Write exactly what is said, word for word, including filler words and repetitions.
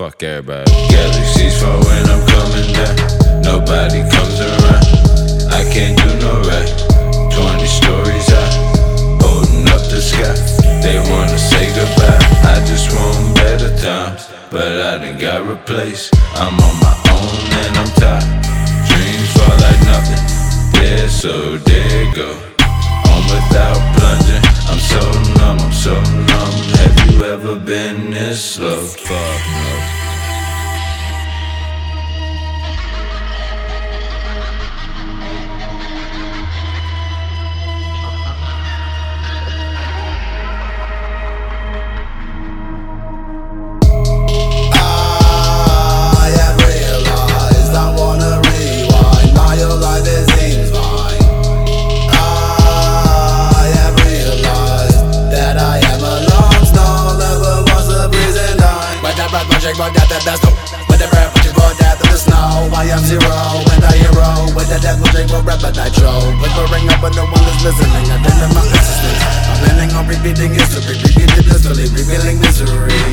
Fuck everybody. Galaxies fall when I'm coming down. Nobody comes around. I can't do no right. Twenty stories high, holding up the sky. They wanna say goodbye. I just want better times, but I done got replaced. I'm on my own and I'm tired. Dreams fall like nothing. Yeah, so there it go. Home without plunging. I'm so numb, I'm so numb. Have you ever been this slow? Fuck no. But that, that, that's dope. With the rap, put you for that in the snow. I am zero, and the hero. With the death, we'll take for rap, but nitro. With the ring up, and no one is listening. I think that my existence. I'm planning on repeating history. Repeating blissfully, revealing misery.